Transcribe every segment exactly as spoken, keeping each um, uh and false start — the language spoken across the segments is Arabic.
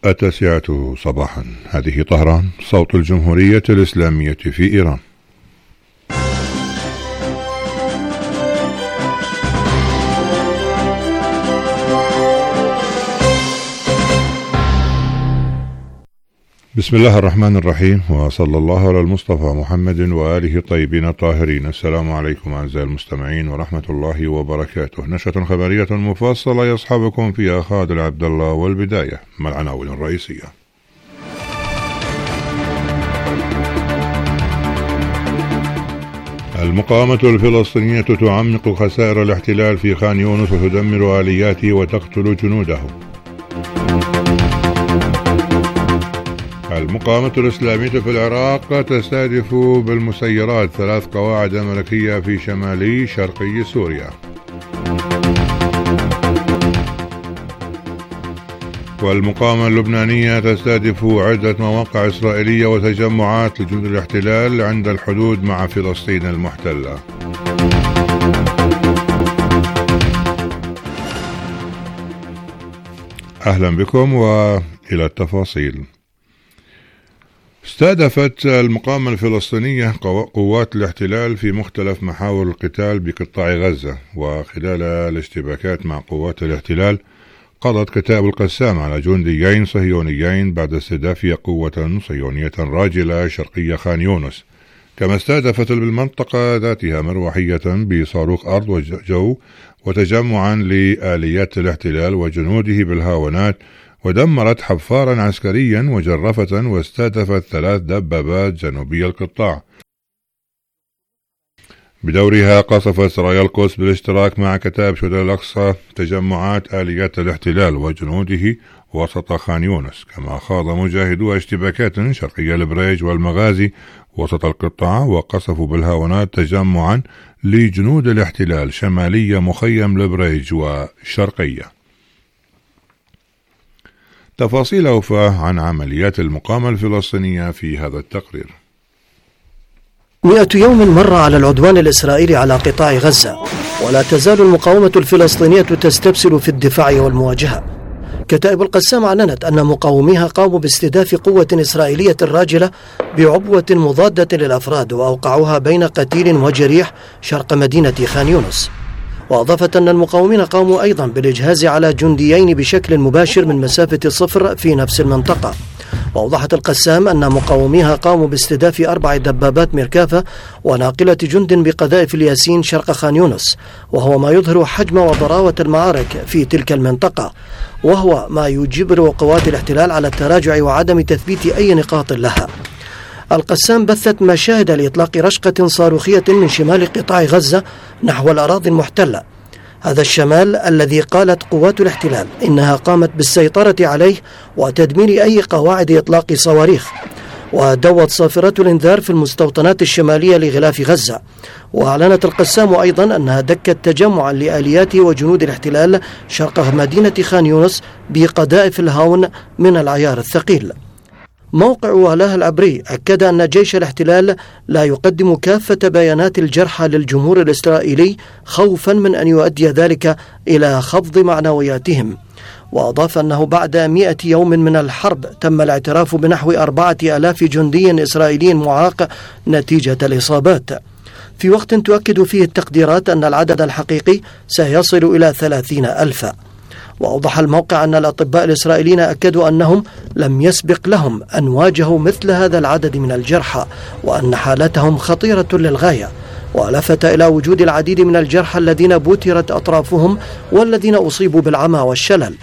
التاسعة صباحا. هذه طهران، صوت الجمهورية الإسلامية في إيران. بسم الله الرحمن الرحيم، وصلى الله على المصطفى محمد وآله الطيبين الطاهرين. السلام عليكم أعزائي المستمعين ورحمة الله وبركاته. نشرة خبرية مفصلة يصحبكم فيها خالد عبد الله، والبداية مع العناوين الرئيسية. المقاومة الفلسطينية تعمق خسائر الاحتلال في خان يونس وتدمر آلياته وتقتل جنوده. المقاومة الإسلامية في العراق تستهدف بالمسيرات ثلاث قواعد أمريكية في شمالي شرقي سوريا. والمقاومة اللبنانية تستهدف عدة مواقع إسرائيلية وتجمعات لجنود الاحتلال عند الحدود مع فلسطين المحتلة. أهلا بكم وإلى التفاصيل. استهدفت المقاومة الفلسطينية قوات الاحتلال في مختلف محاور القتال بقطاع غزة، وخلال الاشتباكات مع قوات الاحتلال قضت كتائب القسام على جنديين صهيونيين بعد استهداف قوة صهيونية راجلة شرقية خان يونس. كما استهدفت بالمنطقة ذاتها مروحية بصاروخ أرض وجو وتجمعا لآليات الاحتلال وجنوده بالهاونات، ودمرت حفارا عسكريا وجرفة، واستهدفت ثلاث دبابات جنوبي القطاع. بدورها قصفت سرايا القدس بالاشتراك مع كتائب شهداء الأقصى تجمعات آليات الاحتلال وجنوده وسط خان يونس. كما خاض مجاهدو اشتباكات شرقي البريج والمغازي وسط القطاع، وقصفوا بالهاونات تجمعا لجنود الاحتلال شمالي مخيم البريج وشرقية. تفاصيل أوفى عن عمليات المقاومة الفلسطينية في هذا التقرير. مئة يوم مر على العدوان الإسرائيلي على قطاع غزة، ولا تزال المقاومة الفلسطينية تستبسل في الدفاع والمواجهة. كتائب القسام أعلنت أن مقاوميها قاموا باستهداف قوة إسرائيلية راجلة بعبوة مضادة للأفراد، وأوقعوها بين قتيل وجريح شرق مدينة خان يونس. وأضافت أن المقاومين قاموا أيضا بالإجهاز على جنديين بشكل مباشر من مسافة صفر في نفس المنطقة. وأوضحت القسام أن مقاوميها قاموا باستهداف أربع دبابات ميركافة وناقلة جند بقذائف الياسين شرق خان يونس، وهو ما يظهر حجم وضراوة المعارك في تلك المنطقة، وهو ما يجبر قوات الاحتلال على التراجع وعدم تثبيت أي نقاط لها. القسام بثت مشاهد لإطلاق رشقة صاروخية من شمال قطاع غزة نحو الأراضي المحتلة. هذا الشمال الذي قالت قوات الاحتلال إنها قامت بالسيطرة عليه وتدمير أي قواعد إطلاق صواريخ. ودوت صافرة الإنذار في المستوطنات الشمالية لغلاف غزة. وأعلنت القسام أيضا أنها دكت تجمعا لآليات وجنود الاحتلال شرق مدينة خان يونس بقذائف الهاون من العيار الثقيل. موقع والاه العبري أكد أن جيش الاحتلال لا يقدم كافة بيانات الجرحى للجمهور الإسرائيلي خوفا من أن يؤدي ذلك إلى خفض معنوياتهم. وأضاف أنه بعد مئة يوم من الحرب تم الاعتراف بنحو أربعة آلاف جندي إسرائيلي معاق نتيجة الإصابات، في وقت تؤكد فيه التقديرات أن العدد الحقيقي سيصل إلى ثلاثين ألفا. وأوضح الموقع أن الأطباء الإسرائيليين أكدوا أنهم لم يسبق لهم أن واجهوا مثل هذا العدد من الجرحى، وأن حالتهم خطيرة للغاية. ولفت إلى وجود العديد من الجرحى الذين بترت أطرافهم والذين أصيبوا بالعمى والشلل.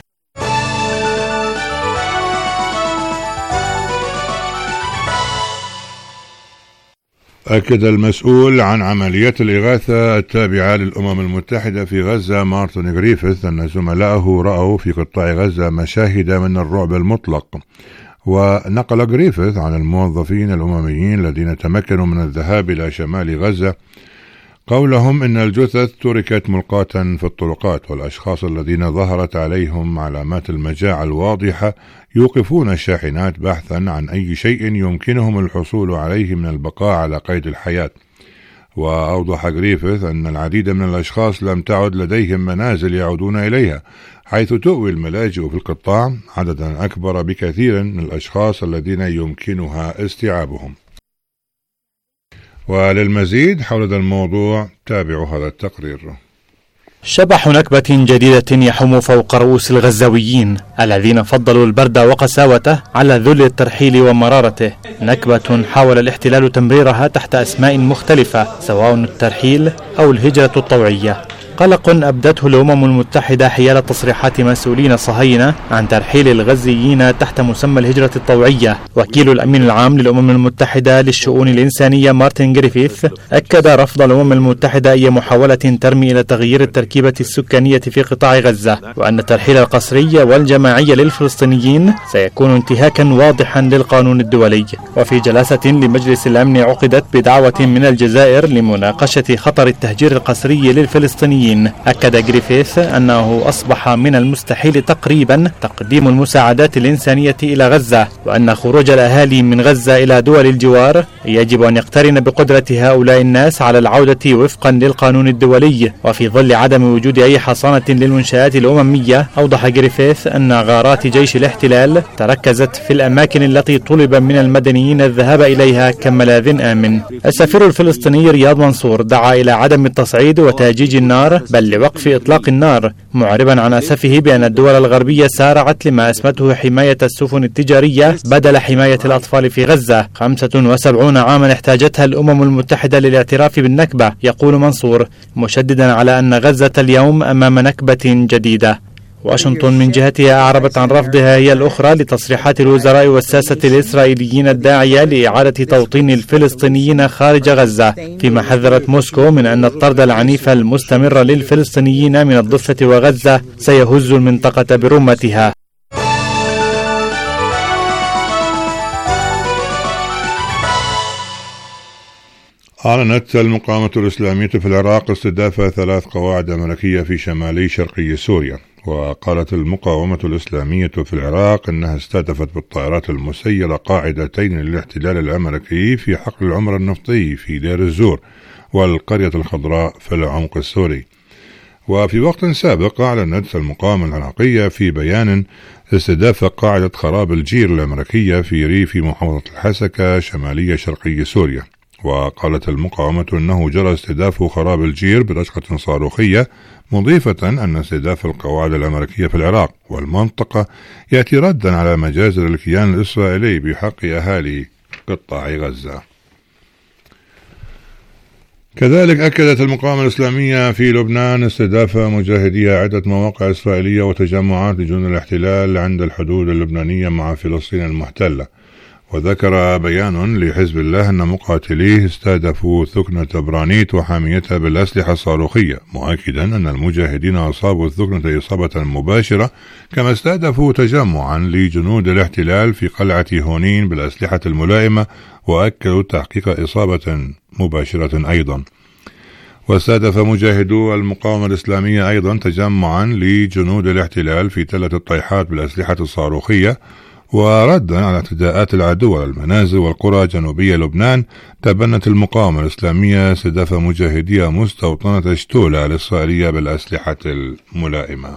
أكد المسؤول عن عمليات الإغاثة التابعة للأمم المتحدة في غزة مارتن غريفيث أن زملائه رأوا في قطاع غزة مشاهد من الرعب المطلق. ونقل غريفيث عن الموظفين الأمميين الذين تمكنوا من الذهاب إلى شمال غزة قولهم إن الجثث تركت ملقاة في الطرقات، والأشخاص الذين ظهرت عليهم علامات المجاعة الواضحة يوقفون الشاحنات بحثا عن أي شيء يمكنهم الحصول عليه من البقاء على قيد الحياة. وأوضح جريفيث أن العديد من الأشخاص لم تعد لديهم منازل يعودون إليها، حيث تؤوي الملاجئ في القطاع عددا أكبر بكثير من الأشخاص الذين يمكنها استيعابهم. وللمزيد حول هذا الموضوع تابعوا هذا التقرير. شبح نكبة جديدة يحوم فوق رؤوس الغزاويين الذين فضلوا البرد وقساوته على ذل الترحيل ومرارته. نكبة حاول الاحتلال تمريرها تحت أسماء مختلفة، سواء الترحيل أو الهجرة الطوعية. قلق أبدته الأمم المتحدة حيال تصريحات مسؤولين صهاينة عن ترحيل الغزيين تحت مسمى الهجرة الطوعية. وكيل الأمين العام للأمم المتحدة للشؤون الإنسانية مارتن جريفيث أكد رفض الأمم المتحدة أي محاولة ترمي إلى تغيير التركيبة السكانية في قطاع غزة، وأن الترحيل القسري والجماعي للفلسطينيين سيكون انتهاكا واضحا للقانون الدولي. وفي جلسة لمجلس الأمن عقدت بدعوة من الجزائر لمناقشة خطر التهجير القسري للفلسطينيين، أكد جريفيث أنه أصبح من المستحيل تقريبا تقديم المساعدات الإنسانية إلى غزة، وأن خروج الأهالي من غزة إلى دول الجوار يجب أن يقترن بقدرة هؤلاء الناس على العودة وفقا للقانون الدولي، وفي ظل عدم وجود أي حصانة للمنشآت الأممية. أوضح جريفيث أن غارات جيش الاحتلال تركزت في الأماكن التي طلب من المدنيين الذهاب إليها كملاذ آمن. السفير الفلسطيني رياض منصور دعا إلى عدم التصعيد وتهجيج النار، بل لوقف إطلاق النار، معربا عن أسفه بأن الدول الغربية سارعت لما أسمته حماية السفن التجارية بدل حماية الأطفال في غزة. خمسة وسبعين عاما احتاجتها الأمم المتحدة للاعتراف بالنكبة، يقول منصور، مشددا على أن غزة اليوم أمام نكبة جديدة. واشنطن من جهتها أعربت عن رفضها هي الأخرى لتصريحات الوزراء والساسة الإسرائيليين الداعية لإعادة توطين الفلسطينيين خارج غزة، فيما حذرت موسكو من أن الطرد العنيف المستمر للفلسطينيين من الضفة وغزة سيهز المنطقة برمتها. أعلنت المقاومة الإسلامية في العراق استهداف ثلاث قواعد أمريكية في شمالي شرقي سوريا. وقالت المقاومة الإسلامية في العراق أنها استهدفت بالطائرات المسيرة قاعدتين للاحتلال الأمريكي في حقل العمر النفطي في دير الزور والقرية الخضراء في العمق السوري. وفي وقت سابق أعلنت المقاومة العراقية في بيان استهداف قاعدة خراب الجير الأمريكية في ريف محافظة الحسكة شمالية شرقي سوريا. وقالت المقاومة أنه جرى استهداف خراب الجير برشقة صاروخية، مضيفة أن استهداف القواعد الأمريكية في العراق والمنطقة يأتي ردا على مجازر الكيان الإسرائيلي بحق أهالي قطاع غزة. كذلك أكدت المقاومة الإسلامية في لبنان استهداف مجاهديها عدة مواقع إسرائيلية وتجمعات لجنود الاحتلال عند الحدود اللبنانية مع فلسطين المحتلة. وذكر بيان لحزب الله أن مقاتليه استهدفوا ثكنة برانيت وحاميتها بالأسلحة الصاروخية، مؤكدا أن المجاهدين أصابوا الثكنة إصابة مباشرة، كما استهدفوا تجمعا لجنود الاحتلال في قلعة هونين بالأسلحة الملائمة، وأكدوا تحقيق إصابة مباشرة أيضا. واستهدف مجاهدو المقاومة الإسلامية أيضا تجمعا لجنود الاحتلال في تلة الطيحات بالأسلحة الصاروخية. وردا على اعتداءات العدو على المنازل والقرى جنوبي لبنان، تبنت المقاومة الإسلامية استهداف مجاهديها مستوطنة شتولة الإسرائيلية بالأسلحة الملائمة.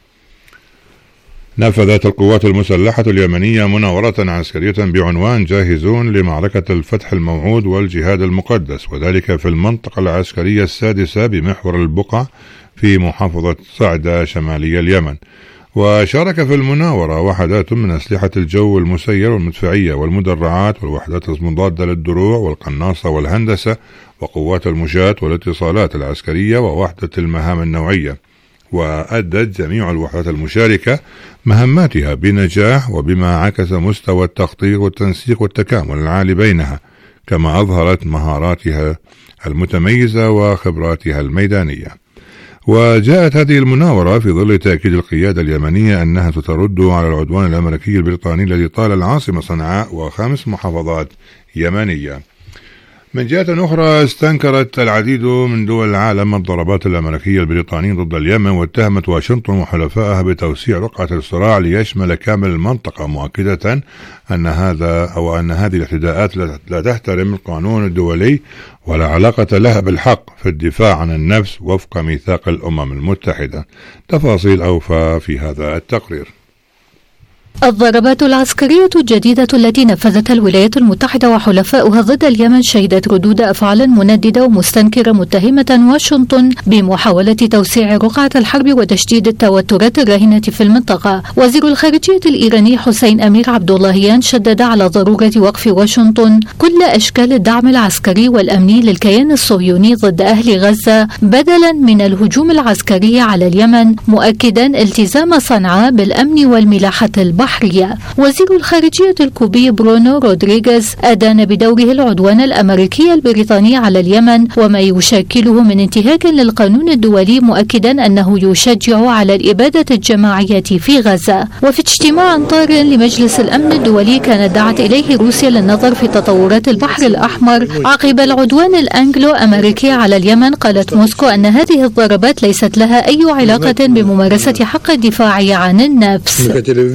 نفذت القوات المسلحة اليمنية مناورة عسكرية بعنوان جاهزون لمعركة الفتح الموعود والجهاد المقدس، وذلك في المنطقة العسكرية السادسة بمحور البقع في محافظة صعدة شمالي اليمن. وشارك في المناورة وحدات من أسلحة الجو المسير والمدفعية والمدرعات والوحدات المضادة للدروع والقناصة والهندسة وقوات المشاة والاتصالات العسكرية ووحدة المهام النوعية. وأدت جميع الوحدات المشاركة مهماتها بنجاح، وبما عكس مستوى التخطيط والتنسيق والتكامل العالي بينها، كما أظهرت مهاراتها المتميزة وخبراتها الميدانية. وجاءت هذه المناورة في ظل تأكيد القيادة اليمنية أنها سترد على العدوان الأمريكي البريطاني الذي طال العاصمة صنعاء وخمس محافظات يمنية. من جهة أخرى، استنكرت العديد من دول العالم الضربات الأمريكية البريطانية ضد اليمن، واتهمت واشنطن وحلفائها بتوسيع رقعة الصراع ليشمل كامل المنطقة، مؤكدة أن هذا أو أن هذه الاعتداءات لا تحترم القانون الدولي ولا علاقة لها بالحق في الدفاع عن النفس وفق ميثاق الأمم المتحدة. تفاصيل أوفى في هذا التقرير. الضربات العسكرية الجديدة التي نفذتها الولايات المتحدة وحلفاؤها ضد اليمن شهدت ردود أفعال منددة ومستنكرة، متهمة واشنطن بمحاولة توسيع رقعة الحرب وتشديد التوترات الراهنة في المنطقة. وزير الخارجية الإيراني حسين أمير عبد اللهيان شدد على ضرورة وقف واشنطن كل أشكال الدعم العسكري والأمني للكيان الصهيوني ضد أهل غزة بدلا من الهجوم العسكري على اليمن، مؤكدا التزام صنعاء بالأمن والملاحة البحرية. وزير الخارجية الكوبي برونو رودريغيز أدان بدوره العدوان الأمريكي البريطاني على اليمن وما يشكله من انتهاك للقانون الدولي، مؤكدا أنه يشجع على الإبادة الجماعية في غزة. وفي اجتماع طار لمجلس الأمن الدولي كانت دعت إليه روسيا للنظر في تطورات البحر الأحمر عقب العدوان الأنجلو أمريكي على اليمن، قالت موسكو أن هذه الضربات ليست لها أي علاقة بممارسة حق الدفاع عن النفس.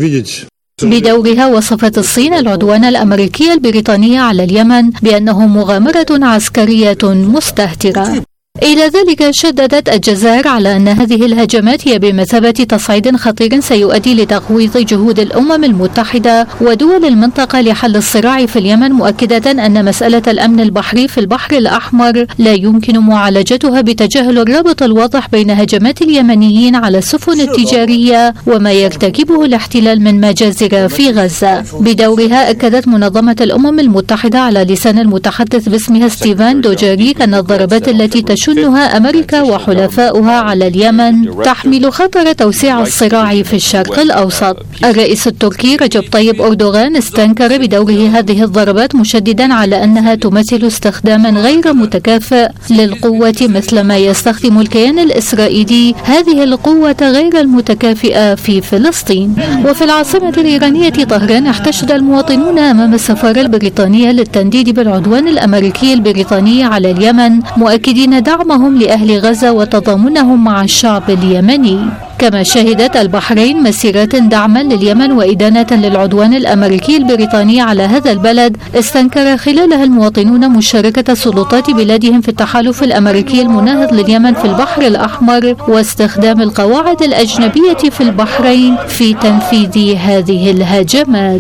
بدورها وصفت الصين العدوان الأمريكي البريطاني على اليمن بأنه مغامرة عسكرية مستهترة. إلى ذلك شددت الجزائر على أن هذه الهجمات هي بمثابة تصعيد خطير سيؤدي لتغويض جهود الأمم المتحدة ودول المنطقة لحل الصراع في اليمن، مؤكدة أن مسألة الأمن البحري في البحر الأحمر لا يمكن معالجتها بتجاهل الرابط الواضح بين هجمات اليمنيين على السفن التجارية وما يرتكبه الاحتلال من مجازر في غزة. بدورها أكدت منظمة الأمم المتحدة على لسان المتحدث باسمها ستيفان دوجاريك أن الضربات التي تشنها أمريكا وحلفاؤها على اليمن تحمل خطر توسيع الصراع في الشرق الأوسط. الرئيس التركي رجب طيب أردوغان استنكر بدوره هذه الضربات، مشددا على أنها تمثل استخداما غير متكافئ للقوة مثل ما يستخدم الكيان الإسرائيلي هذه القوة غير المتكافئة في فلسطين. وفي العاصمة الإيرانية طهران احتشد المواطنون أمام السفارة البريطانية للتنديد بالعدوان الأمريكي البريطاني على اليمن، مؤكدين دعمهم لأهل غزة وتضامنهم مع الشعب اليمني. كما شهدت البحرين مسيرات دعما لليمن وإدانة للعدوان الأمريكي البريطاني على هذا البلد، استنكر خلالها المواطنون مشاركة سلطات بلادهم في التحالف الأمريكي المناهض لليمن في البحر الأحمر واستخدام القواعد الأجنبية في البحرين في تنفيذ هذه الهجمات.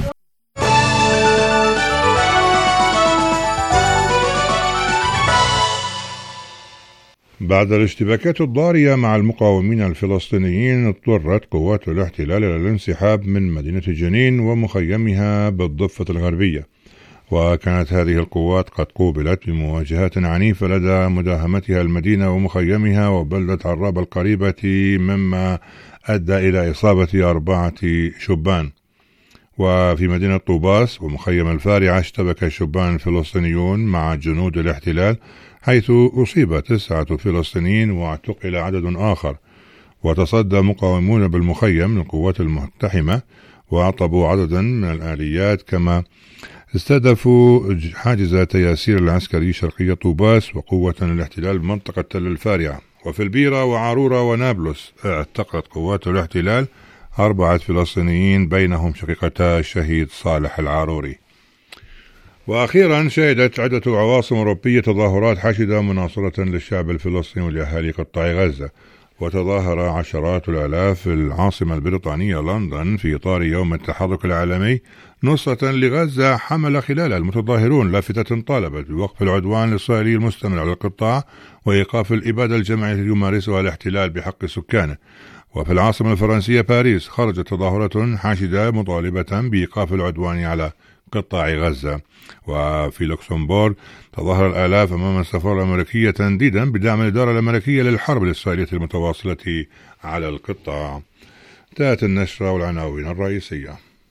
بعد الاشتباكات الضارية مع المقاومين الفلسطينيين، اضطرت قوات الاحتلال إلى الانسحاب من مدينة جنين ومخيمها بالضفة الغربية، وكانت هذه القوات قد قوبلت بمواجهات عنيفة لدى مداهمتها المدينة ومخيمها وبلدة عراب القريبة، مما أدى إلى إصابة أربعة شبان. وفي مدينة طوباس ومخيم الفارعة اشتبك الشبان الفلسطينيون مع جنود الاحتلال، حيث أصيب تسعة فلسطينيين واعتقل عدد آخر. وتصدى مقاومون بالمخيم للقوات المقتحمة وأعطبوا عددا من الآليات، كما استهدفوا حاجز تياسير العسكري شرقية طوباس وقوة الاحتلال بمنطقة تل الفارعة. وفي البيرة وعارورة ونابلس اعتقلت قوات الاحتلال أربعة فلسطينيين بينهم شقيقتا الشهيد صالح العاروري. وأخيرا شهدت عدة عواصم أوروبية تظاهرات حشدة مناصرة للشعب الفلسطيني ولأهالي قطاع غزة، وتظاهر عشرات الآلاف في العاصمة البريطانية لندن في إطار يوم التحرك العالمي نصرة لغزة، حمل خلال المتظاهرون لافتة طالبت بوقف العدوان الإسرائيلي المستمر على القطاع وإيقاف الإبادة الجماعية التي يمارسها الاحتلال بحق سكانه. وفي العاصمة الفرنسية باريس خرجت تظاهرة حاشدة مطالبة بإيقاف العدوان على قطاع غزة. وفي لوكسمبورغ تظاهر الآلاف أمام السفارة الأمريكية تنديدا بدعم الإدارة الأمريكية للحرب الإسرائيلية المتواصلة على القطاع. انتهت النشرة والعناوين الرئيسية.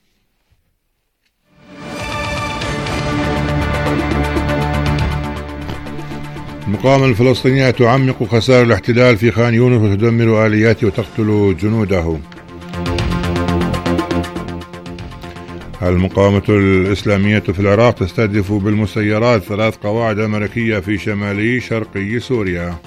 المقاومة الفلسطينية تعمق خسائر الاحتلال في خان يونس وتدمر آلياته وتقتل جنوده. المقاومة الإسلامية في العراق تستهدف بالمسيرات ثلاث قواعد أمريكية في شمالي شرقي سوريا.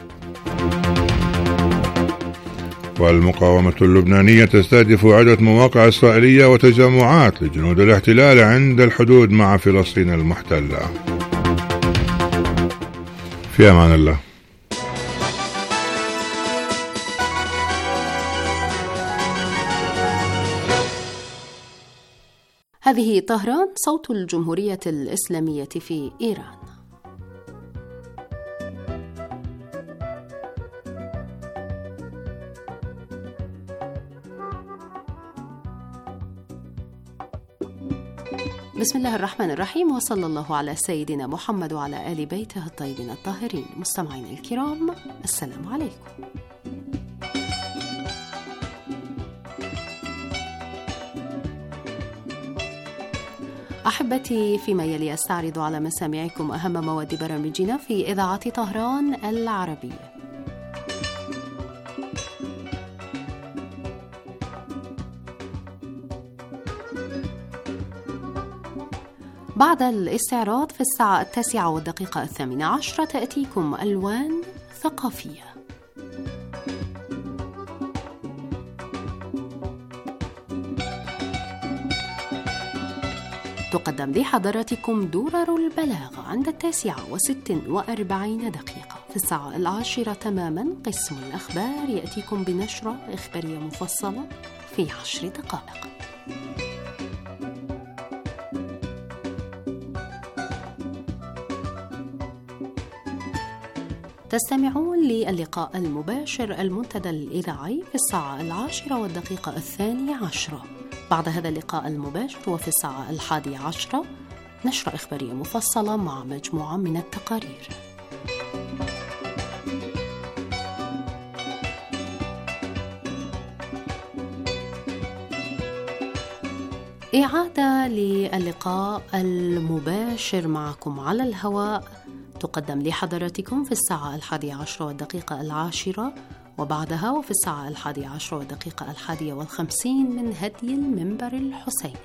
والمقاومة اللبنانية تستهدف عدة مواقع إسرائيلية وتجمعات لجنود الاحتلال عند الحدود مع فلسطين المحتلة. في أمان الله. هذه طهران، صوت الجمهورية الإسلامية في إيران. بسم الله الرحمن الرحيم، وصلى الله على سيدنا محمد وعلى آل بيته الطيبين الطاهرين. مستمعينا الكرام، السلام عليكم. أحبتي، فيما يلي أستعرض على مسامعكم أهم مواد برامجنا في إذاعة طهران العربية. بعد الاستعراض في الساعة التاسعة والدقيقة الثامنة عشرة تأتيكم ألوان ثقافية. تقدم لحضراتكم درر البلاغة عند التاسعة وست وأربعين دقيقة. في الساعة العاشرة تماما قسم الأخبار يأتيكم بنشرة إخبارية مفصلة في عشر دقائق. تستمعون للقاء المباشر المنتدى الإذاعي في الساعة العاشرة والدقيقة الثانية عشرة. بعد هذا اللقاء المباشر وفي الساعة الحادية عشرة نشرة إخبارية مفصلة مع مجموعة من التقارير. إعادة للقاء المباشر معكم على الهواء تقدم لحضراتكم في الساعة الحادية عشرة والدقيقة العاشرة، وبعدها وفي الساعة الحادية عشرة والدقيقة الحادية والخمسين من هدي المنبر الحسيني.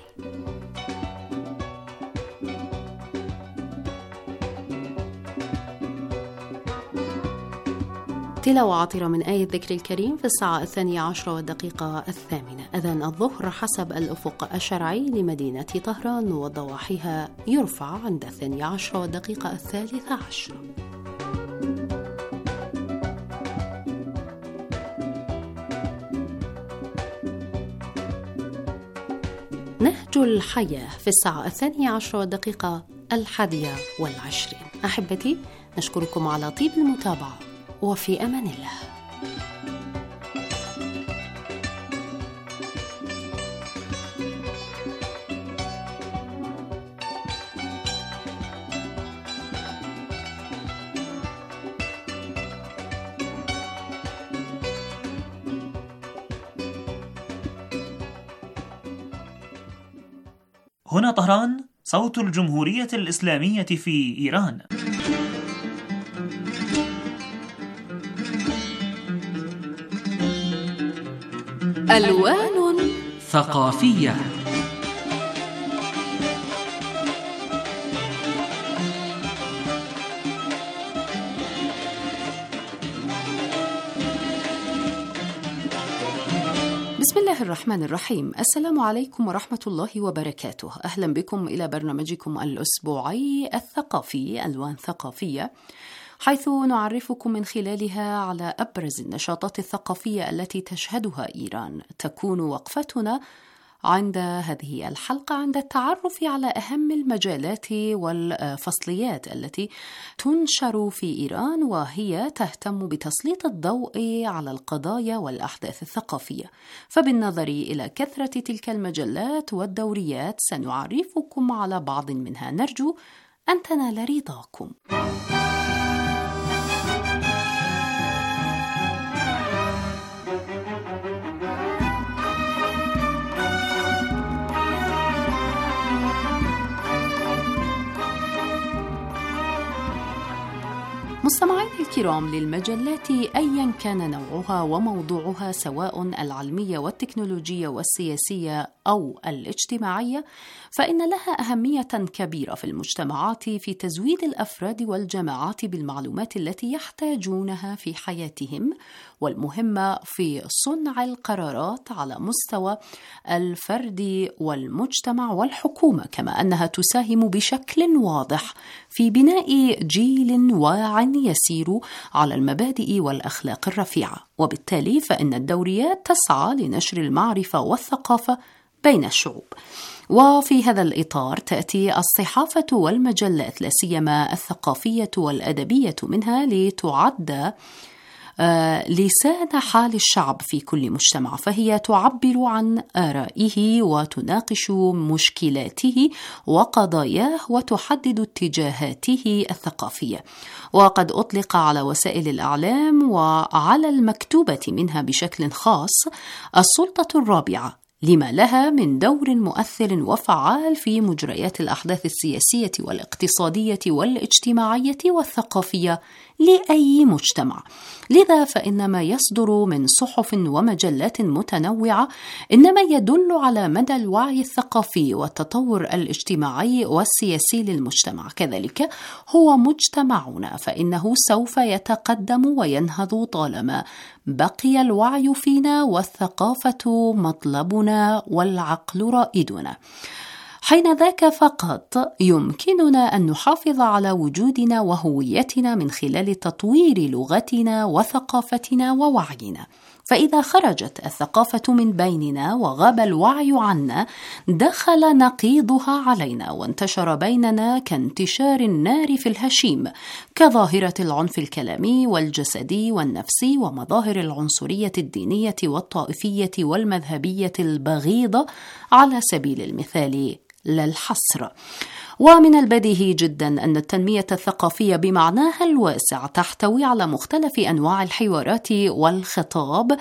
تلاوة عطرة من آية الذكر الكريم في الساعة الثانية عشرة والدقيقة الثامنة. أذان الظهر حسب الأفق الشرعي لمدينة طهران وضواحيها يرفع عند الثانية عشرة والدقيقة الثالثة عشرة. نهج الحياة في الساعة الثانية عشرة والدقيقة الحادية والعشرين. أحبتي، نشكركم على طيب المتابعة، وفي أمان الله. هنا طهران، صوت الجمهورية الإسلامية في إيران. ألوان ثقافية. بسم الله الرحمن الرحيم. السلام عليكم ورحمة الله وبركاته. أهلا بكم إلى برنامجكم الأسبوعي الثقافي ألوان ثقافية، حيث نعرفكم من خلالها على أبرز النشاطات الثقافية التي تشهدها إيران. تكون وقفتنا عند هذه الحلقة عند التعرف على أهم المجالات والفصليات التي تنشر في إيران، وهي تهتم بتسليط الضوء على القضايا والأحداث الثقافية. فبالنظر إلى كثرة تلك المجلات والدوريات سنعرفكم على بعض منها، نرجو أن تنال رضاكم. مستمعين الكرام، للمجلات أيا كان نوعها وموضوعها، سواء العلمية والتكنولوجية والسياسية أو الاجتماعية، فإن لها أهمية كبيرة في المجتمعات في تزويد الأفراد والجماعات بالمعلومات التي يحتاجونها في حياتهم، والمهمة في صنع القرارات على مستوى الفرد والمجتمع والحكومة، كما أنها تساهم بشكل واضح في بناء جيل واع يسير على المبادئ والأخلاق الرفيعة. وبالتالي فإن الدوريات تسعى لنشر المعرفة والثقافة بين الشعوب. وفي هذا الإطار تأتي الصحافة والمجلات، لا سيما الثقافية والأدبية منها، لتعد آه لسان حال الشعب في كل مجتمع، فهي تعبر عن آرائه وتناقش مشكلاته وقضاياه وتحدد اتجاهاته الثقافية. وقد أطلق على وسائل الإعلام وعلى المكتوبة منها بشكل خاص السلطة الرابعة، لما لها من دور مؤثر وفعال في مجريات الأحداث السياسية والاقتصادية والاجتماعية والثقافية لأي مجتمع. لذا فإن ما يصدر من صحف ومجلات متنوعة إنما يدل على مدى الوعي الثقافي والتطور الاجتماعي والسياسي للمجتمع. كذلك هو مجتمعنا، فإنه سوف يتقدم وينهض طالما بقي الوعي فينا والثقافة مطلبنا والعقل رائدنا. حين ذاك فقط يمكننا أن نحافظ على وجودنا وهويتنا من خلال تطوير لغتنا وثقافتنا ووعينا. فإذا خرجت الثقافة من بيننا وغاب الوعي عنا، دخل نقيضها علينا وانتشر بيننا كانتشار النار في الهشيم، كظاهرة العنف الكلامي والجسدي والنفسي ومظاهر العنصرية الدينية والطائفية والمذهبية البغيضة على سبيل المثال لا الحصر. ومن البديهي جدا أن التنمية الثقافية بمعناها الواسع تحتوي على مختلف أنواع الحوارات والخطاب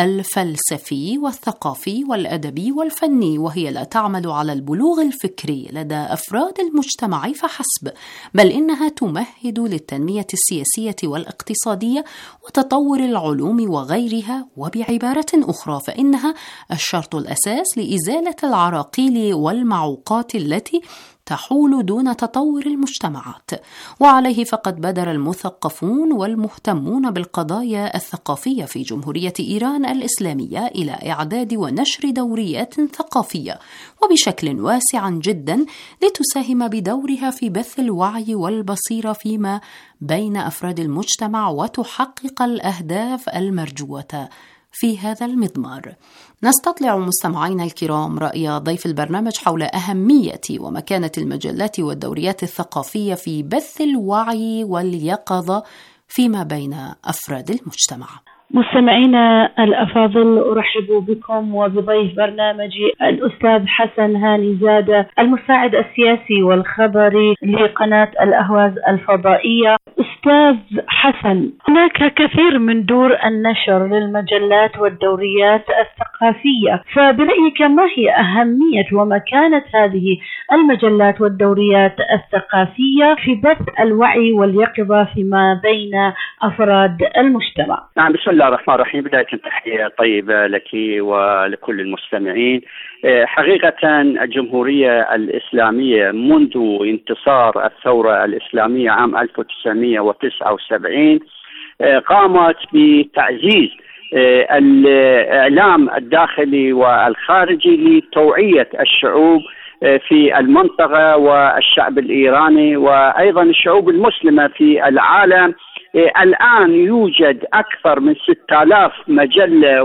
الفلسفي والثقافي والأدبي والفني، وهي لا تعمل على البلوغ الفكري لدى أفراد المجتمع فحسب، بل إنها تمهد للتنمية السياسية والاقتصادية وتطور العلوم وغيرها. وبعبارة أخرى فإنها الشرط الأساس لإزالة العراقيل والمعوقات التي تحول دون تطور المجتمعات. وعليه فقد بادر المثقفون والمهتمون بالقضايا الثقافية في جمهورية إيران الإسلامية إلى إعداد ونشر دوريات ثقافية وبشكل واسع جدا، لتساهم بدورها في بث الوعي والبصيرة فيما بين أفراد المجتمع وتحقق الأهداف المرجوة في هذا المضمار. نستطلع مستمعينا الكرام رأي ضيف البرنامج حول أهمية ومكانة المجلات والدوريات الثقافية في بث الوعي واليقظة فيما بين أفراد المجتمع. مستمعينا الأفاضل، أرحب بكم وبضيف برنامجي الأستاذ حسن هاني زادة، المساعد السياسي والخبري لقناة الأهواز الفضائية. أستاذ حسن، هناك كثير من دور النشر للمجلات والدوريات الثقافية، فبرأيك ما هي أهمية ومكانة هذه المجلات والدوريات الثقافية في بث الوعي واليقظة فيما بين أفراد المجتمع؟ نعم، بسم الله الرحمن الرحيم. بداية تحية طيبة لك ولكل المستمعين. حقيقة الجمهورية الإسلامية منذ انتصار الثورة الإسلامية عام ألف وتسعمائة وتسعة وسبعين قامت بتعزيز الإعلام الداخلي والخارجي لتوعية الشعوب في المنطقة والشعب الإيراني وأيضا الشعوب المسلمة في العالم. الآن يوجد أكثر من ستة آلاف مجلة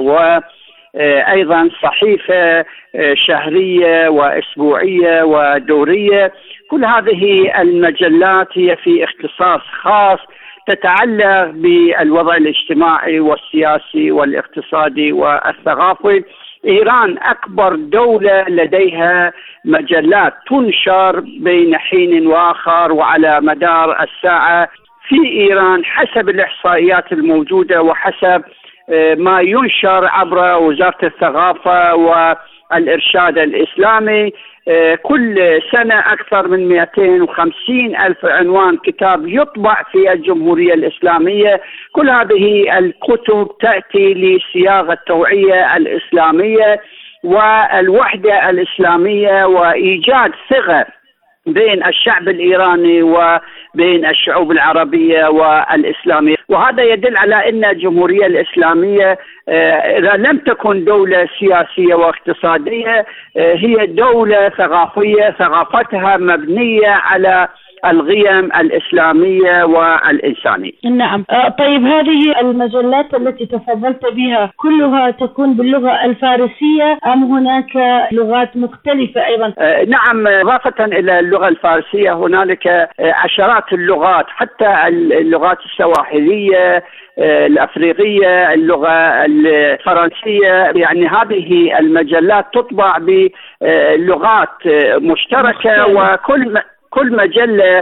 وأيضا صحيفة شهرية وأسبوعية ودورية. كل هذه المجلات هي في اختصاص خاص تتعلق بالوضع الاجتماعي والسياسي والاقتصادي والثقافي. إيران أكبر دولة لديها مجلات تنشر بين حين وآخر وعلى مدار الساعة في إيران حسب الإحصائيات الموجودة وحسب ما ينشر عبر وزارة الثقافة الإرشاد الإسلامي. كل سنة أكثر من مئتين وخمسين ألف عنوان كتاب يطبع في الجمهورية الإسلامية. كل هذه الكتب تأتي لصياغة التوعية الإسلامية والوحدة الإسلامية وإيجاد ثقة بين الشعب الإيراني وبين الشعوب العربية والإسلامية. وهذا يدل على أن الجمهورية الإسلامية إذا لم تكن دولة سياسية واقتصادية هي دولة ثقافية، ثقافتها مبنية على القيم الإسلامية والإنسانية. نعم. طيب هذه المجلات التي تفضلت بها كلها تكون باللغة الفارسية أم هناك لغات مختلفة أيضا؟ نعم، إضافة إلى اللغة الفارسية هنالك عشرات اللغات، حتى اللغات السواحلية، الأفريقية، اللغة الفرنسية. يعني هذه المجلات تطبع بلغات مشتركة، وكل كل مجلة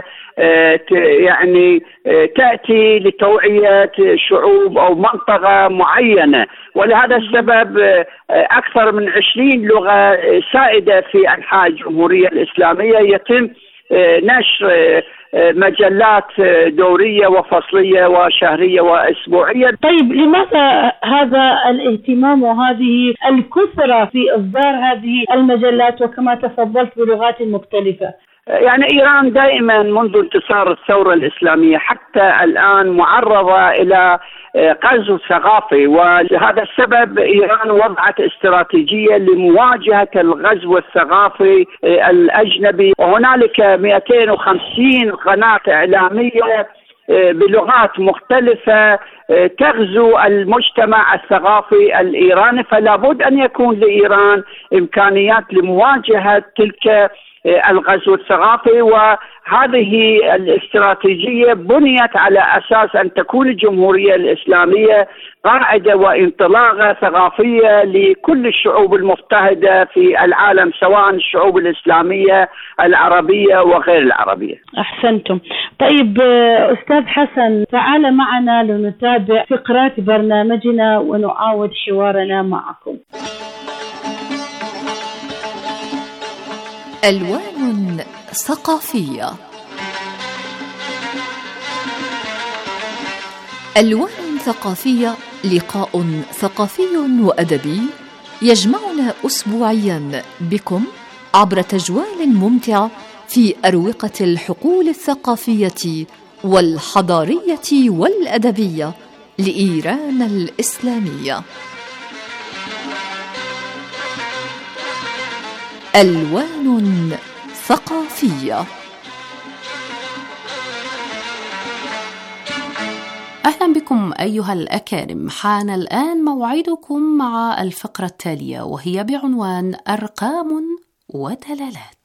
يعني تأتي لتوعية شعوب أو منطقة معينة. ولهذا السبب أكثر من عشرين لغة سائدة في أنحاء الجمهورية الإسلامية يتم نشر مجلات دورية وفصلية وشهرية وأسبوعية. طيب لماذا هذا الاهتمام وهذه الكثرة في إصدار هذه المجلات وكما تفضلت بلغات مختلفة؟ يعني إيران دائما منذ انتصار الثورة الإسلامية حتى الآن معرضة إلى غزو ثقافي، ولهذا السبب إيران وضعت استراتيجية لمواجهة الغزو الثقافي الأجنبي. وهنالك مئتين وخمسين قناة إعلامية بلغات مختلفة تغزو المجتمع الثقافي الإيراني، فلا بد أن يكون لإيران إمكانيات لمواجهة تلك الغزو الثقافي. وهذه الاستراتيجية بنيت على أساس أن تكون الجمهورية الإسلامية قاعدة وانطلاقة ثقافية لكل الشعوب المضطهدة في العالم، سواء الشعوب الإسلامية العربية وغير العربية. أحسنتم. طيب أستاذ حسن، تعال معنا لنتابع فقرات برنامجنا ونعاود حوارنا معكم. ألوان ثقافية. ألوان ثقافية لقاء ثقافي وأدبي يجمعنا أسبوعيا بكم عبر تجوال ممتع في أروقة الحقول الثقافية والحضارية والأدبية لإيران الإسلامية. ألوان ثقافية. أهلا بكم أيها الأكارم. حان الآن موعدكم مع الفقرة التالية وهي بعنوان أرقام ودلالات.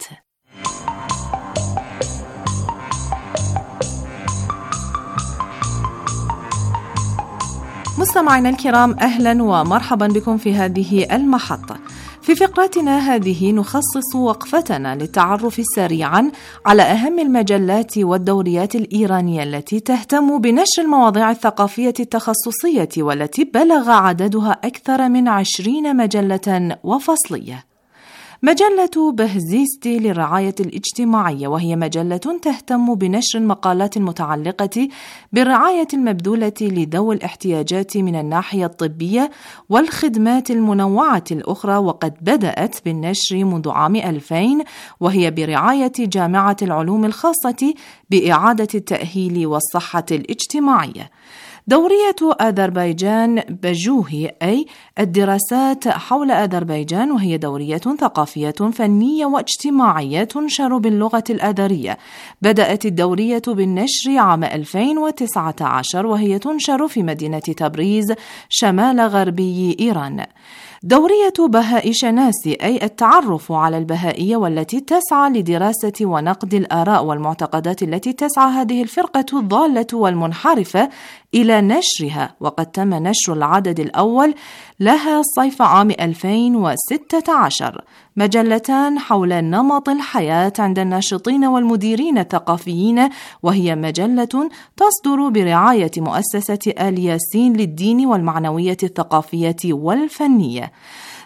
مستمعينا الكرام، أهلا ومرحبا بكم في هذه المحطة. في فقرتنا هذه نخصص وقفتنا للتعرف سريعا على أهم المجلات والدوريات الإيرانية التي تهتم بنشر المواضيع الثقافية التخصصية والتي بلغ عددها أكثر من عشرين مجلة وفصلية. مجلة بهزيستي للرعاية الاجتماعية، وهي مجلة تهتم بنشر المقالات المتعلقة بالرعاية المبذولة لذوي الاحتياجات من الناحية الطبية والخدمات المنوعة الأخرى، وقد بدأت بالنشر منذ عام ألفين، وهي برعاية جامعة العلوم الخاصة بإعادة التأهيل والصحة الاجتماعية. دورية أذربيجان بجوهي، أي الدراسات حول أذربيجان، وهي دورية ثقافية فنية واجتماعية تنشر باللغة الآذرية. بدأت الدورية بالنشر عام ألفين وتسعة عشر، وهي تنشر في مدينة تبريز شمال غربي إيران. دورية بهاء شناسي، أي التعرف على البهائية، والتي تسعى لدراسة ونقد الآراء والمعتقدات التي تسعى هذه الفرقة الضالة والمنحرفة إلى نشرها، وقد تم نشر العدد الأول لها صيف عام ألفين وستة عشر. مجلتان حول نمط الحياة عند الناشطين والمديرين الثقافيين، وهي مجلة تصدر برعاية مؤسسة آل ياسين للدين والمعنوية الثقافية والفنية.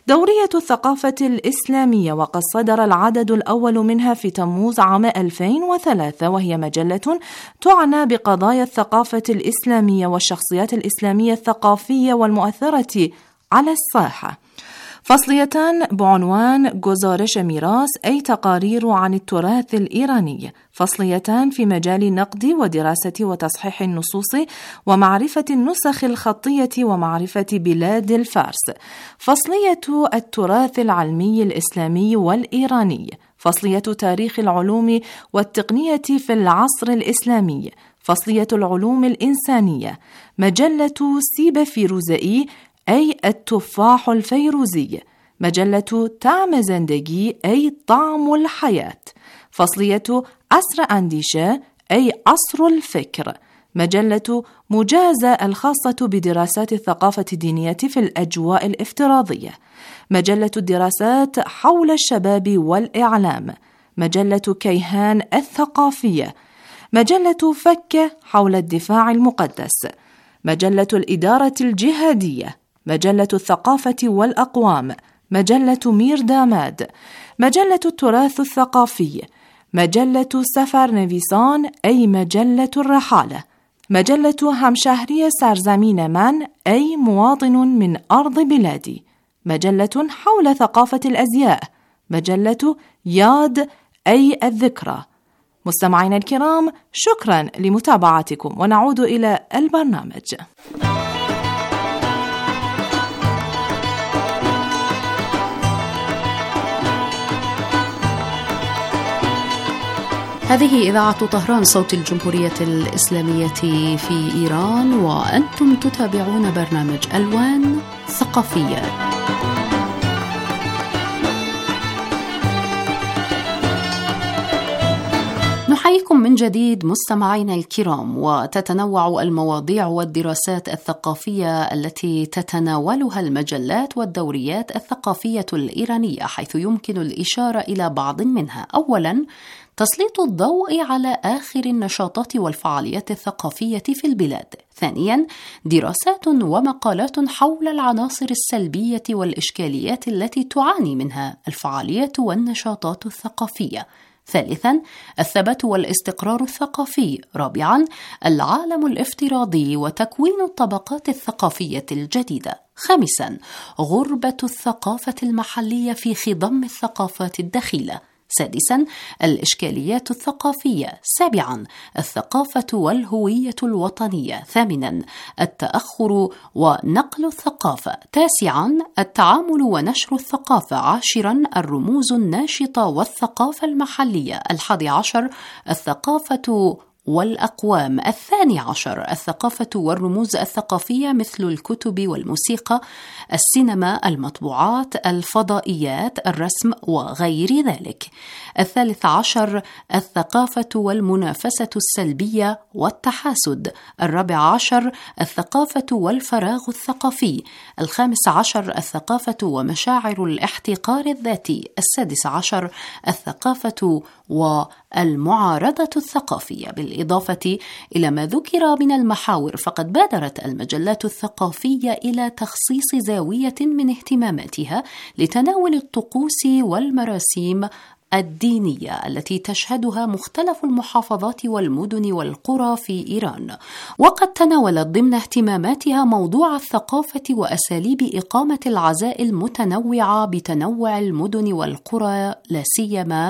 دورية الثقافة الإسلامية، وقد صدر العدد الأول منها في تموز عام ألفين وثلاثة، وهي مجلة تعنى بقضايا الثقافة الإسلامية والشخصيات الإسلامية الثقافية والمؤثرة على الساحة. فصليتان بعنوان جزارش ميراث، أي تقارير عن التراث الإيراني. فصليتان في مجال نقد ودراسة وتصحيح النصوص ومعرفة النسخ الخطية ومعرفة بلاد الفارس. فصلية التراث العلمي الإسلامي والإيراني. فصلية تاريخ العلوم والتقنية في العصر الإسلامي. فصلية العلوم الإنسانية. مجلة سيبة فيروزائي، أي التفاح الفيروزي. مجلة طعم زندگی، أي طعم الحياة. فصلية عصر أنديشة، أي عصر الفكر. مجلة مجازة الخاصة بدراسات الثقافة الدينية في الأجواء الافتراضية. مجلة الدراسات حول الشباب والإعلام. مجلة كيهان الثقافية. مجلة فكة حول الدفاع المقدس. مجلة الإدارة الجهادية. مجلة الثقافة والأقوام. مجلة مير داماد. مجلة التراث الثقافي. مجلة سفر نویسان، أي مجلة الرحالة. مجلة همشهری سرزمین من، أي مواطن من أرض بلادي. مجلة حول ثقافة الأزياء. مجلة ياد، أي الذكرى. مستمعينا الكرام، شكرا لمتابعتكم، ونعود إلى البرنامج. هذه إذاعة طهران، صوت الجمهورية الإسلامية في إيران، وأنتم تتابعون برنامج ألوان ثقافية. نحييكم من جديد مستمعينا الكرام، وتتنوع المواضيع والدراسات الثقافية التي تتناولها المجلات والدوريات الثقافية الإيرانية، حيث يمكن الإشارة إلى بعض منها. أولاً، تسليط الضوء على آخر النشاطات والفعاليات الثقافية في البلاد. ثانياً، دراسات ومقالات حول العناصر السلبية والإشكاليات التي تعاني منها الفعاليات والنشاطات الثقافية. ثالثاً، الثبات والاستقرار الثقافي. رابعاً، العالم الافتراضي وتكوين الطبقات الثقافية الجديدة. خامساً، غربة الثقافة المحلية في خضم الثقافات الدخيلة. سادساً، الإشكاليات الثقافية. سابعاً، الثقافة والهوية الوطنية. ثامناً، التأخر ونقل الثقافة. تاسعاً، التعامل ونشر الثقافة. عاشراً، الرموز الناشطة والثقافة المحلية. الحادي عشر، الثقافة والأقوام. الثاني عشر، الثقافة والرموز الثقافية مثل الكتب والموسيقى، السينما، المطبوعات، الفضائيات، الرسم وغير ذلك. الثالث عشر، الثقافة والمنافسة السلبية والتحاسد. الرابع عشر، الثقافة والفراغ الثقافي. الخامس عشر، الثقافة ومشاعر الاحتقار الذاتي. السادس عشر، الثقافة والمعارضة الثقافية. بالإضافة إلى ما ذكر من المحاور، فقد بادرت المجلات الثقافية إلى تخصيص زاوية من اهتماماتها لتناول الطقوس والمراسيم الدينية التي تشهدها مختلف المحافظات والمدن والقرى في إيران. وقد تناولت ضمن اهتماماتها موضوع الثقافة وأساليب إقامة العزاء المتنوعة بتنوع المدن والقرى، لا سيما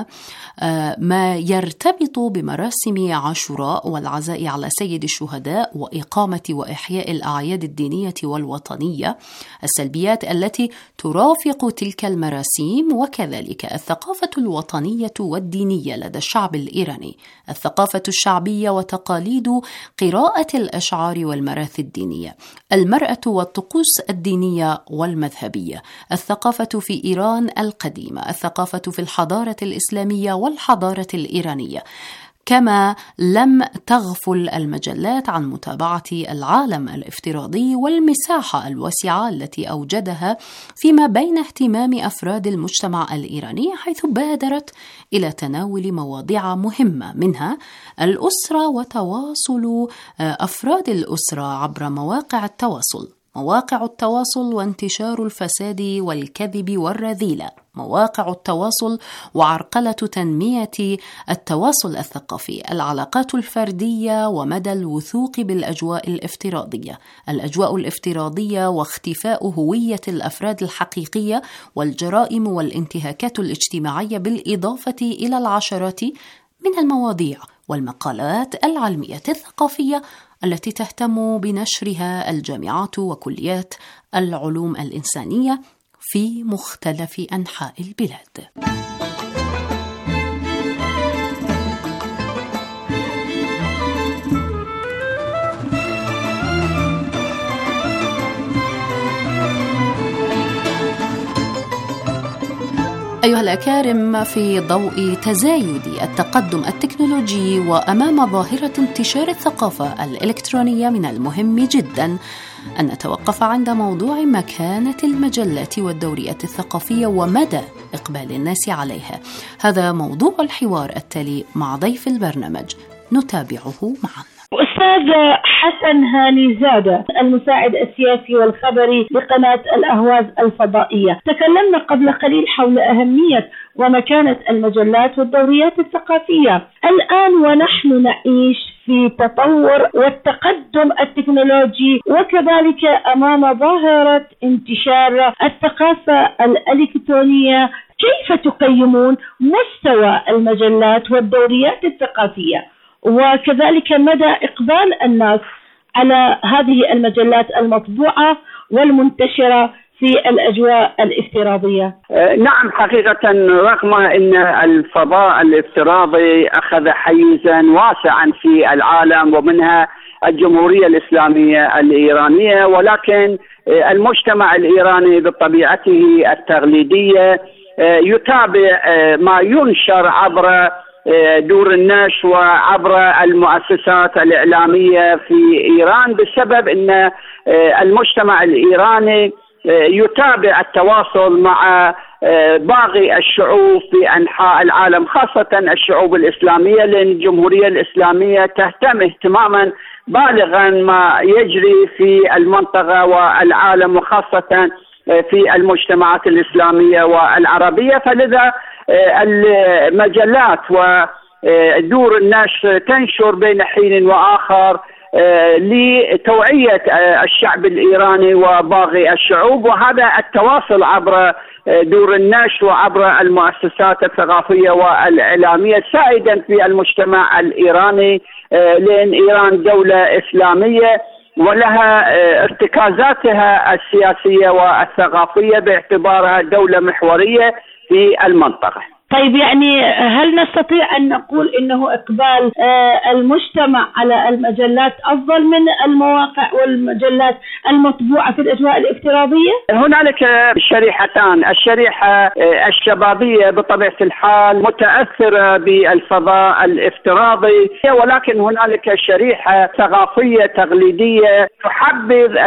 ما يرتبط بمراسم عاشوراء والعزاء على سيد الشهداء وإقامة وإحياء الأعياد الدينية والوطنية، السلبيات التي ترافق تلك المراسيم، وكذلك الثقافة الوطنية الوطنية والدينية لدى الشعب الإيراني، الثقافة الشعبية وتقاليد قراءة الأشعار والمراثي الدينية، المرأة والطقوس الدينية والمذهبية، الثقافة في إيران القديمة، الثقافة في الحضارة الإسلامية والحضارة الإيرانية. كما لم تغفل المجلات عن متابعة العالم الافتراضي والمساحة الواسعة التي أوجدها فيما بين اهتمام أفراد المجتمع الإيراني، حيث بادرت إلى تناول مواضيع مهمة، منها الأسرة وتواصل أفراد الأسرة عبر مواقع التواصل، مواقع التواصل وانتشار الفساد والكذب والرذيلة، مواقع التواصل وعرقلة تنمية التواصل الثقافي، العلاقات الفردية ومدى الوثوق بالأجواء الافتراضية، الأجواء الافتراضية واختفاء هوية الأفراد الحقيقية، والجرائم والانتهاكات الاجتماعية، بالإضافة إلى العشرات من المواضيع والمقالات العلمية الثقافية التي تهتم بنشرها الجامعات وكليات العلوم الإنسانية في مختلف أنحاء البلاد. أيها الأكارم، في ضوء تزايد التقدم التكنولوجي وأمام ظاهرة انتشار الثقافة الإلكترونية، من المهم جدا أن نتوقف عند موضوع مكانة المجلات والدوريات الثقافية ومدى إقبال الناس عليها. هذا موضوع الحوار التالي مع ضيف البرنامج، نتابعه معا. أستاذ حسن هاني زادة، المساعد السياسي والخبري لقناة الأهواز الفضائية، تكلمنا قبل قليل حول أهمية ومكانة المجلات والدوريات الثقافية. الآن ونحن نعيش في تطور والتقدم التكنولوجي، وكذلك أمام ظاهرة انتشار الثقافة الإلكترونية، كيف تقيمون مستوى المجلات والدوريات الثقافية، وكذلك مدى إقبال الناس على هذه المجلات المطبوعة والمنتشرة في الأجواء الافتراضية؟ نعم، حقيقة رغم أن الفضاء الافتراضي أخذ حيزا واسعا في العالم ومنها الجمهورية الإسلامية الإيرانية، ولكن المجتمع الإيراني بطبيعته التقليدية يتابع ما ينشر عبر دور النشر وعبر المؤسسات الإعلامية في إيران، بسبب أن المجتمع الإيراني يتابع التواصل مع باقي الشعوب في أنحاء العالم، خاصة الشعوب الإسلامية، لأن الجمهورية الإسلامية تهتم اهتماما بالغا ما يجري في المنطقة والعالم، وخاصة في المجتمعات الإسلامية والعربية. فلذا المجلات ودور النشر تنشر بين حين وآخر لتوعية الشعب الإيراني وباقي الشعوب، وهذا التواصل عبر دور النشر وعبر المؤسسات الثقافية والإعلامية سائدا في المجتمع الإيراني، لأن إيران دولة إسلامية ولها ارتكازاتها السياسية والثقافية باعتبارها دولة محورية في المنطقة. طيب، يعني هل نستطيع أن نقول إنه إقبال المجتمع على المجلات أفضل من المواقع والمجلات المطبوعة في الأجواء الافتراضية؟ هنالك شريحتان، الشريحة الشبابية بطبيعة الحال متأثرة بالفضاء الافتراضي، ولكن هنالك شريحة ثقافية تقليدية تحبذ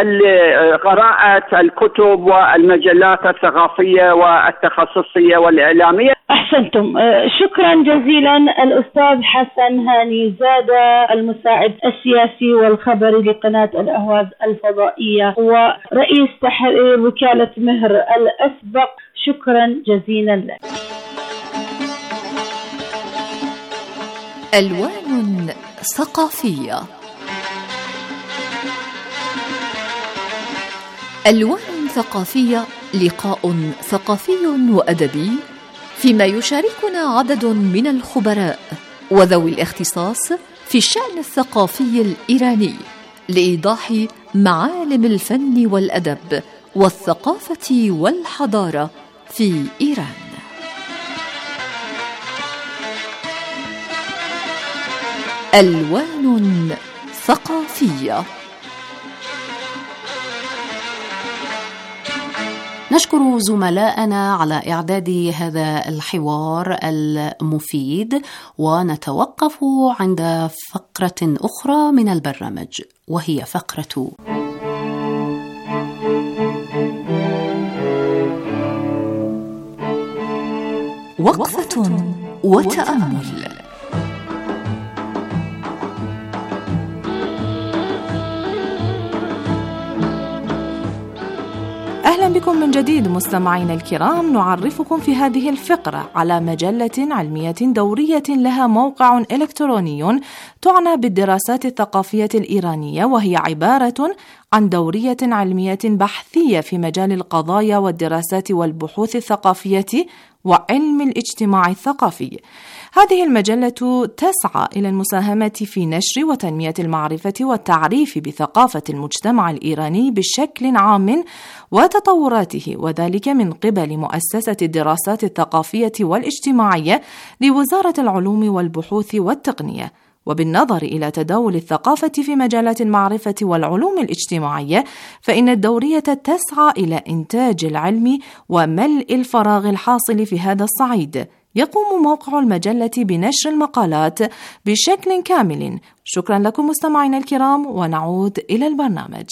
قراءة الكتب والمجلات الثقافية والتخصصية والإعلامية. أحسنتم، شكرا جزيلا الأستاذ حسن هاني زادة، المساعد السياسي والخبري لقناة الأهواز الفضائية ورئيس تحرير وكالة مهر الأسبق. شكرا جزيلا لك. ألوان ثقافية. ألوان ثقافية، لقاء ثقافي وأدبي فيما يشاركنا عدد من الخبراء وذوي الاختصاص في الشأن الثقافي الإيراني لإيضاح معالم الفن والأدب والثقافة والحضارة في إيران. ألوان ثقافية. نشكر زملائنا على إعداد هذا الحوار المفيد، ونتوقف عند فقرة أخرى من البرنامج، وهي فقرة وقفة وتأمل. أهلا بكم من جديد مستمعينا الكرام. نعرفكم في هذه الفقرة على مجلة علمية دورية لها موقع إلكتروني تعنى بالدراسات الثقافية الإيرانية، وهي عبارة عن دورية علمية بحثية في مجال القضايا والدراسات والبحوث الثقافية وعلم الاجتماع الثقافي. هذه المجلة تسعى إلى المساهمة في نشر وتنمية المعرفة والتعريف بثقافة المجتمع الإيراني بشكل عام وتطوراته، وذلك من قبل مؤسسة الدراسات الثقافية والاجتماعية لوزارة العلوم والبحوث والتقنية. وبالنظر إلى تداول الثقافة في مجالات المعرفة والعلوم الاجتماعية، فإن الدورية تسعى إلى إنتاج العلم وملء الفراغ الحاصل في هذا الصعيد. يقوم موقع المجلة بنشر المقالات بشكل كامل. شكرا لكم مستمعينا الكرام، ونعود إلى البرنامج.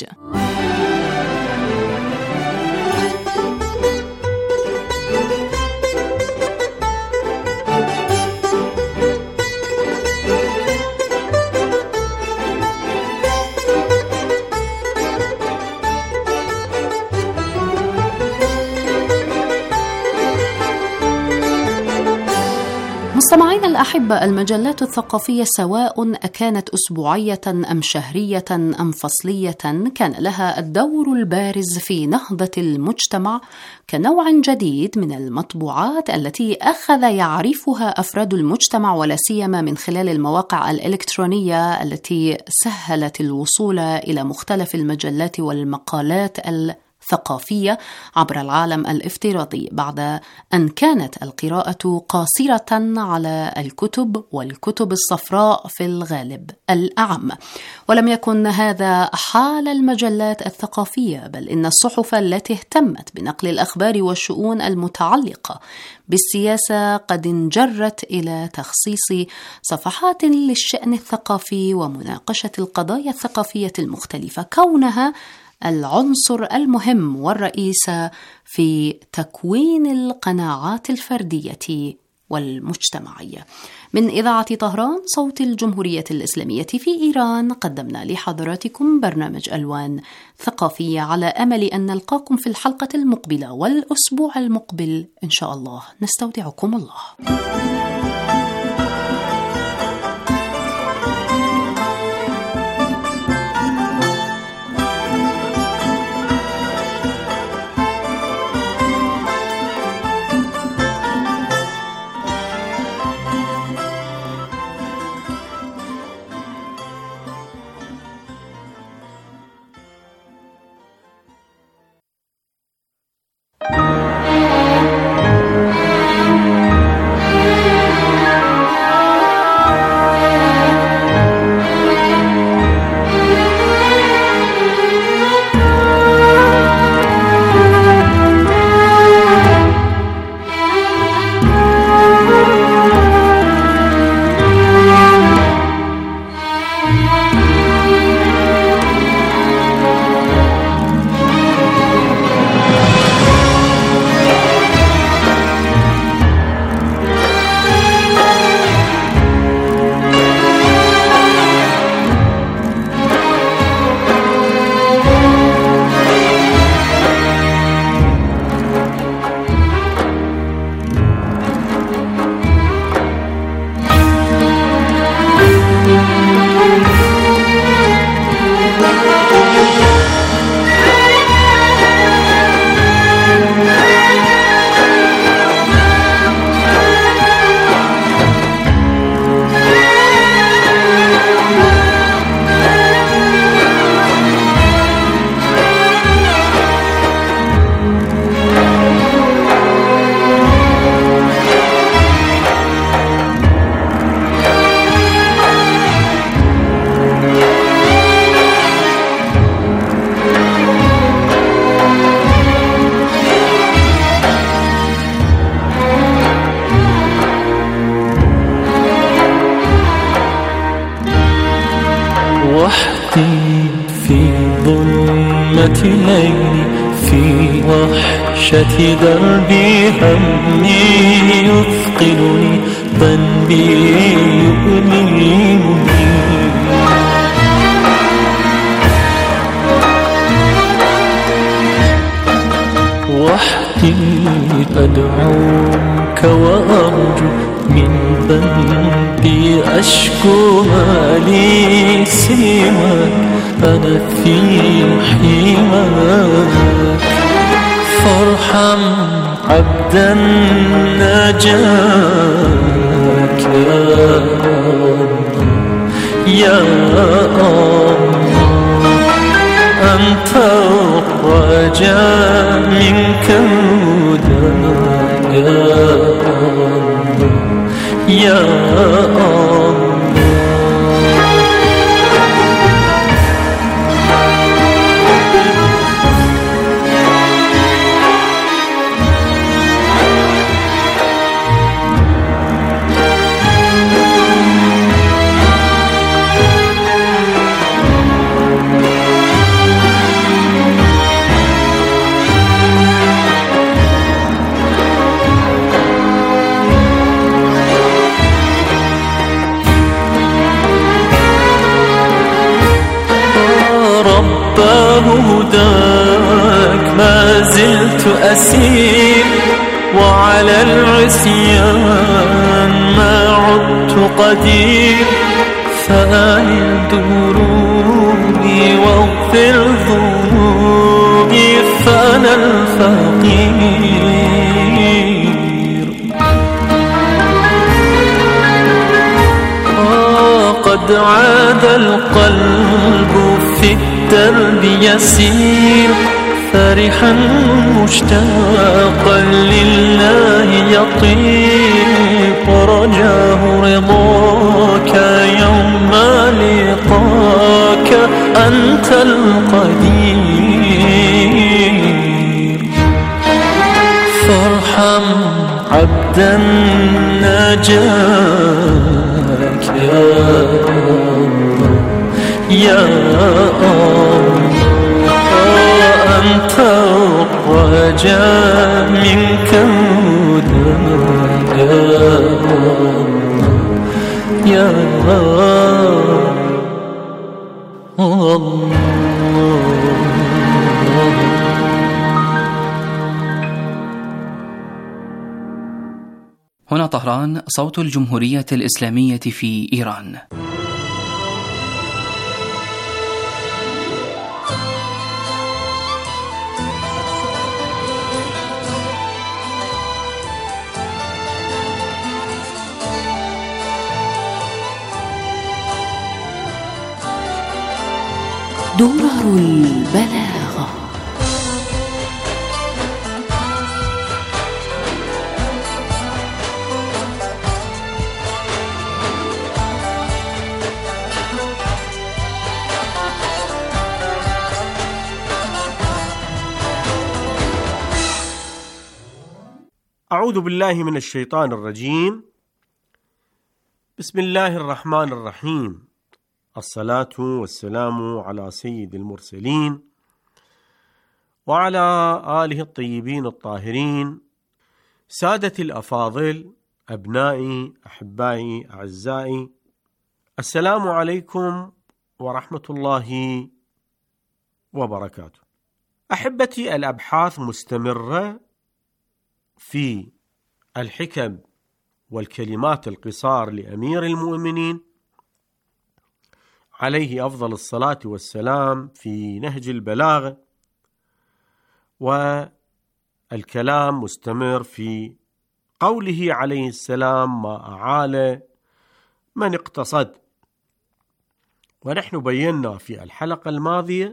مستمعينا الأحبة، المجلات الثقافية سواء كانت أسبوعية أم شهرية أم فصلية كان لها الدور البارز في نهضة المجتمع كنوع جديد من المطبوعات التي أخذ يعرفها أفراد المجتمع، ولا سيما من خلال المواقع الإلكترونية التي سهلت الوصول إلى مختلف المجلات والمقالات ثقافية عبر العالم الافتراضي، بعد أن كانت القراءة قاصرة على الكتب والكتب الصفراء في الغالب الأعم. ولم يكن هذا حال المجلات الثقافية، بل إن الصحف التي اهتمت بنقل الأخبار والشؤون المتعلقة بالسياسة قد انجرت إلى تخصيص صفحات للشأن الثقافي ومناقشة القضايا الثقافية المختلفة، كونها العنصر المهم والرئيس في تكوين القناعات الفردية والمجتمعية. من إذاعة طهران صوت الجمهورية الإسلامية في إيران، قدمنا لحضراتكم برنامج ألوان ثقافية، على أمل أن نلقاكم في الحلقة المقبلة والأسبوع المقبل إن شاء الله. نستودعكم الله. ليلي في وحشة دربي همي يثقلني ذنبي يؤلمني وحدي أدعوك وأرجو من ذنبي أشكو ما لي سواك أنا في حماك فارحم عبدا ناجاك يا الله أنت الرجاء منك هداك يا الله هداك ما زلت أسير وعلى العصيان ما عدت قدير فآل دروبي واغفر ذنوبي فأنا الفقير آه قد عاد القلب في الدرب يسير فرحا مشتاقا لله يطير ورجاه رضاك يوم لقاك أنت القدير فارحم عبدا ناجاك يا الله أنت الرجاء منك هداك يا الله. هنا طهران، صوت الجمهورية الإسلامية في إيران. درر البلاغة. أعوذ بالله من الشيطان الرجيم. بسم الله الرحمن الرحيم. الصلاة والسلام على سيد المرسلين وعلى آله الطيبين الطاهرين. سادتي الأفاضل، أبنائي، أحبائي، أعزائي، السلام عليكم ورحمة الله وبركاته. أحبتي، الأبحاث مستمرة في الحكم والكلمات القصار لأمير المؤمنين عليه أفضل الصلاة والسلام في نهج البلاغة، والكلام مستمر في قوله عليه السلام: ما أعال من اقتصد. ونحن بينا في الحلقة الماضية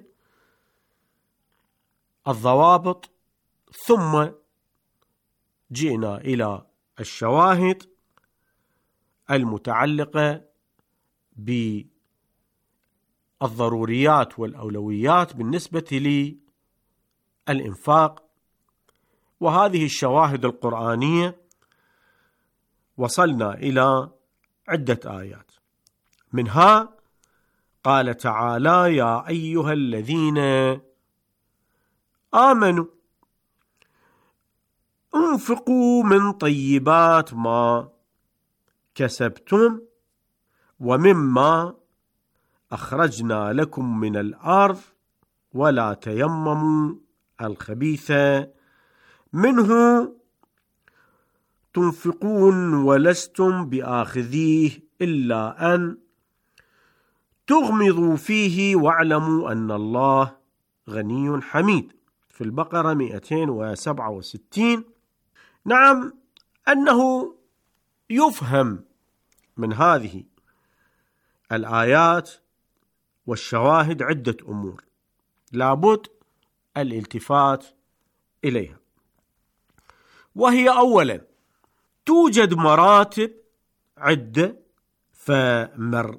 الضوابط، ثم جئنا إلى الشواهد المتعلقة بالضروريات والأولويات بالنسبة للإنفاق. وهذه الشواهد القرآنية وصلنا إلى عدة آيات، منها قال تعالى: يا أيها الذين آمنوا انفقوا من طيبات ما كسبتم ومما أخرجنا لكم من الأرض ولا تيمموا الخبيث منه تنفقون ولستم بآخذيه إلا أن تغمضوا فيه واعلموا أن الله غني حميد، في البقرة مئتين وسبعة وستين. نعم، أنه يفهم من هذه الآيات والشواهد عدة أمور لابد الالتفات إليها، وهي أولا توجد مراتب عدة، فمرتبة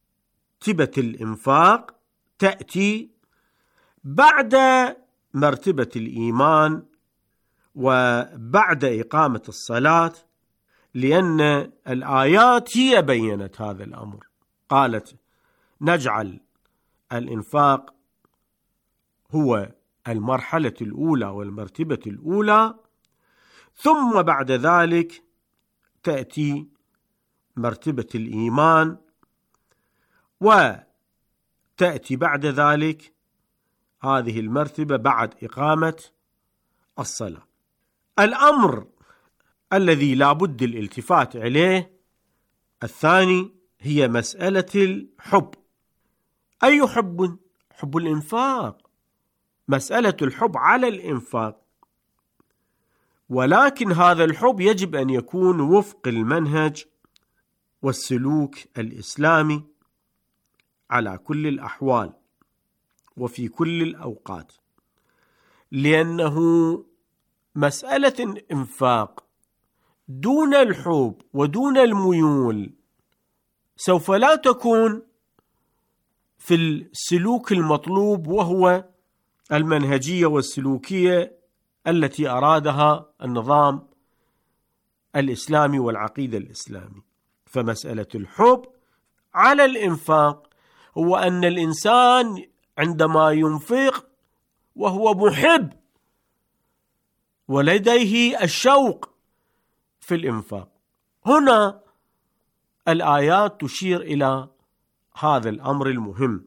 الإنفاق تأتي بعد مرتبة الإيمان وبعد إقامة الصلاة، لأن الآيات هي بيّنت هذا الأمر. قالت نجعل الإنفاق هو المرحلة الأولى والمرتبة الأولى، ثم بعد ذلك تأتي مرتبة الإيمان، وتأتي بعد ذلك هذه المرتبة بعد إقامة الصلاة. الأمر الذي لا بد الالتفات إليه الثاني هي مسألة الحب. أي حب؟ حب الإنفاق، مسألة الحب على الإنفاق، ولكن هذا الحب يجب أن يكون وفق المنهج والسلوك الإسلامي على كل الأحوال وفي كل الأوقات، لأنه مسألة الإنفاق دون الحب ودون الميول سوف لا تكون في السلوك المطلوب، وهو المنهجية والسلوكية التي أرادها النظام الإسلامي والعقيدة الإسلامي. فمسألة الحب على الإنفاق هو أن الإنسان عندما ينفق وهو محب ولديه الشوق في الإنفاق. هنا الآيات تشير إلى هذا الأمر المهم.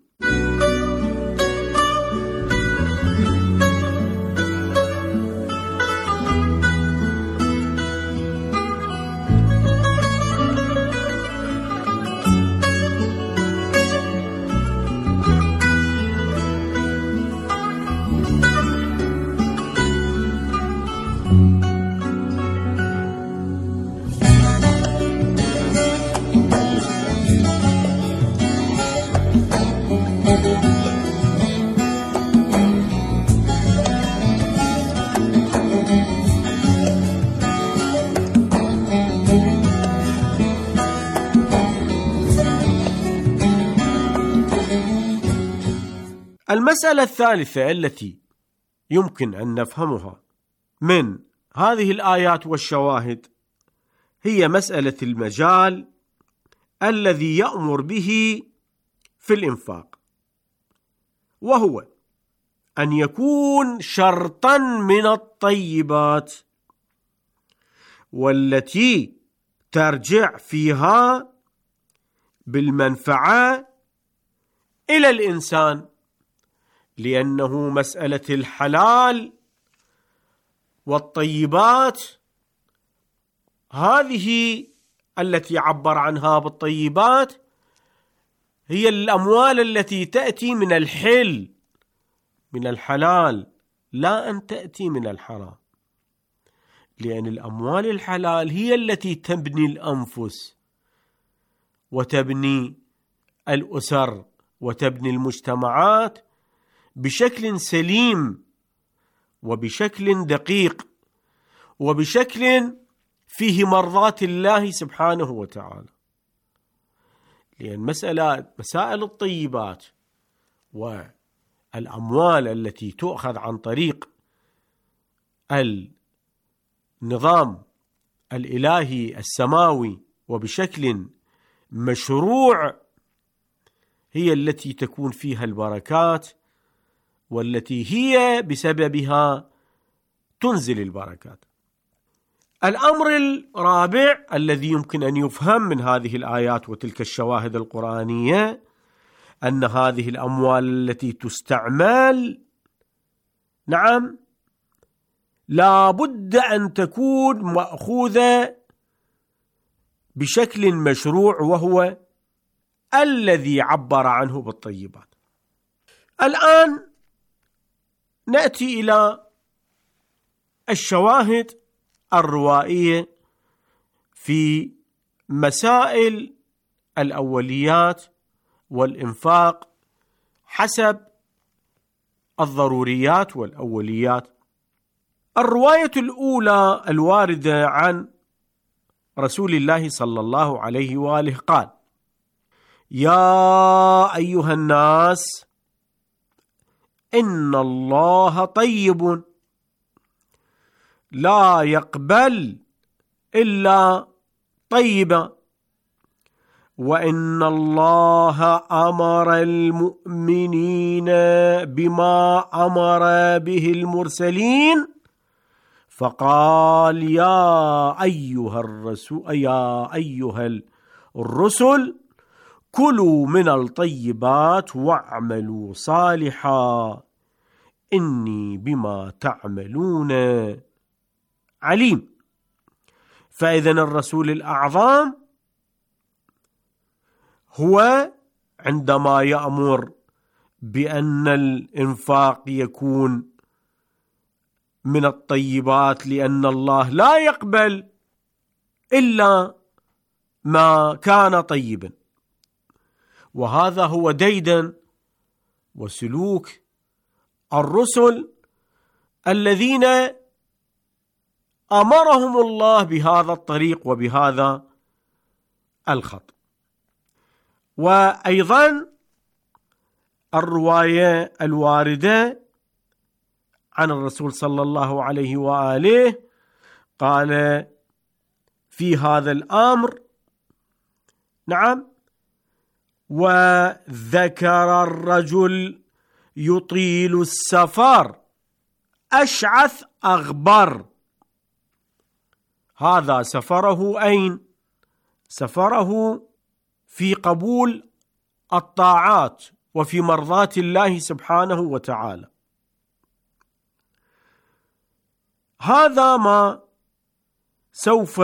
المسألة الثالثة التي يمكن أن نفهمها من هذه الآيات والشواهد هي مسألة المجال الذي يأمر به في الإنفاق، وهو أن يكون شرطا من الطيبات والتي ترجع فيها بالمنفعة إلى الإنسان، لأنه مسألة الحلال والطيبات هذه التي عبر عنها بالطيبات هي الأموال التي تأتي من الحل من الحلال، لا أن تأتي من الحرام، لأن الأموال الحلال هي التي تبني الأنفس وتبني الأسر وتبني المجتمعات بشكل سليم وبشكل دقيق وبشكل فيه مرضاة الله سبحانه وتعالى. لأن مسألة مسائل الطيبات والأموال التي تؤخذ عن طريق النظام الإلهي السماوي وبشكل مشروع هي التي تكون فيها البركات، والتي هي بسببها تنزل البركات. الأمر الرابع الذي يمكن أن يفهم من هذه الآيات وتلك الشواهد القرآنية أن هذه الأموال التي تستعمل نعم لا بد أن تكون مأخوذة بشكل مشروع، وهو الذي عبر عنه بالطيبات. الآن نأتي إلى الشواهد الروائية في مسائل الأوليات والإنفاق حسب الضروريات والأوليات. الرواية الأولى الواردة عن رسول الله صلى الله عليه وآله قال: يا أيها الناس إن الله طيب لا يقبل إلا طيبا، وإن الله أمر المؤمنين بما أمر به المرسلين، فقال يا أيها الرسول يا أيها الرسل كلوا من الطيبات واعملوا صالحا إني بما تعملون عليم. فإذن الرسول الأعظم هو عندما يأمر بأن الإنفاق يكون من الطيبات، لأن الله لا يقبل إلا ما كان طيبا، وهذا هو ديدن وسلوك الرسل الذين أمرهم الله بهذا الطريق وبهذا الخط. وأيضا الرواية الواردة عن الرسول صلى الله عليه وآله قال في هذا الأمر، نعم، وذكر الرجل يطيل السفر أشعث أغبر. هذا سفره أين؟ سفره في قبول الطاعات وفي مرضاة الله سبحانه وتعالى. هذا ما سوف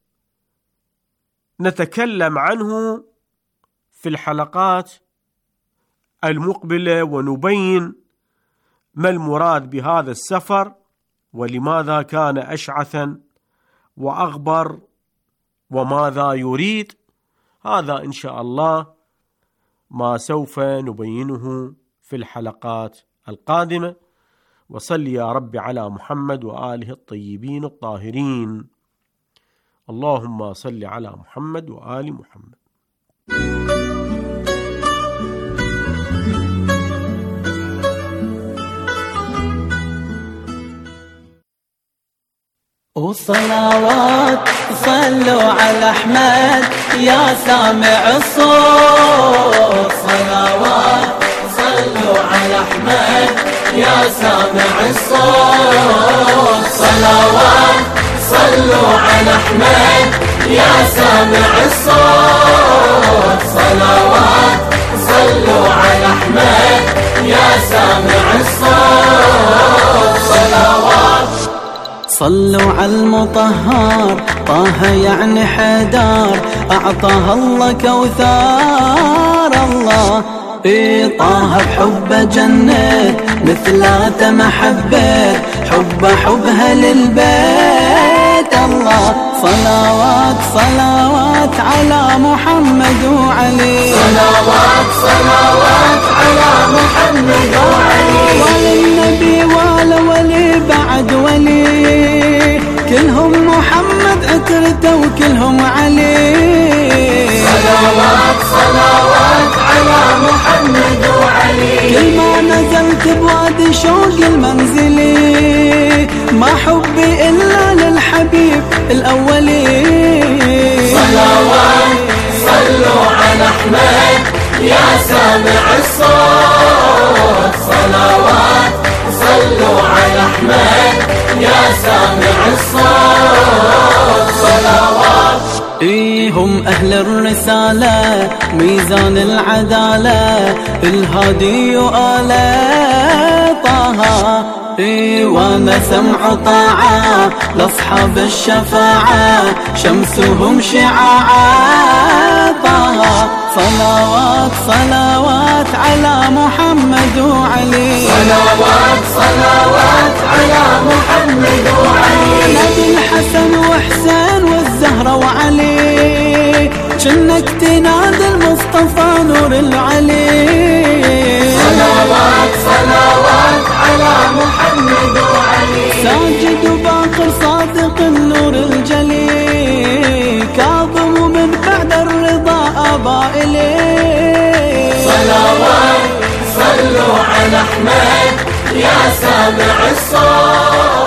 نتكلم عنه في الحلقات المقبلة، ونبين ما المراد بهذا السفر ولماذا كان أشعثا وأغبر وماذا يريد. هذا إن شاء الله ما سوف نبينه في الحلقات القادمة. وصل يا رب على محمد وآله الطيبين الطاهرين. اللهم صل على محمد وآل محمد. وصلوات صلوا على أحمد يا سامع الصوت، صلوات صلوا على أحمد يا سامع الصوت، صلوات صلوا على أحمد يا سامع الصوت، صلوات صلوا على أحمد يا سامع الصوت، صلوات صلوا على المطهر طه يعني حدار، أعطاه الله كوثار الله، إيه طه بحبه جنة مثلاته محبة، حبه حبها للبيت الله، صلوات صلوات على محمد وعلي، صلوات صلوات على محمد وعلي، وللنبي ولا ولي بعد ولي، كلهم محمد عترته وكلهم علي، صلوات صلوات على محمد وعلي، كل ما نزلت بوادي شوق المنزلي، ما حبي إلا للحبيب الأولي، صلوات صلوا على أحمد يا سامع الصوت، صلوات صلوا على أحمد يا سامع الصوت، صلوات إيهم أهل الرسالة ميزان العدالة، الهادي وآله طه وانا سمع طاعة لاصحاب الشفاعة شمسهم شعاعة طه صلوات صلوات على محمد وعلي صلوات صلوات على محمد وعلي نبي الحسن وحسين والزهرة وعلي جنك تنادي المصطفى نور العلي صلوات صلوات على محمد وعلي ساجد وباقر صادق النور الجلي كاظم من بعد الرضا أبا إليه صلوات صلوا على أحمد يا سامع الصوت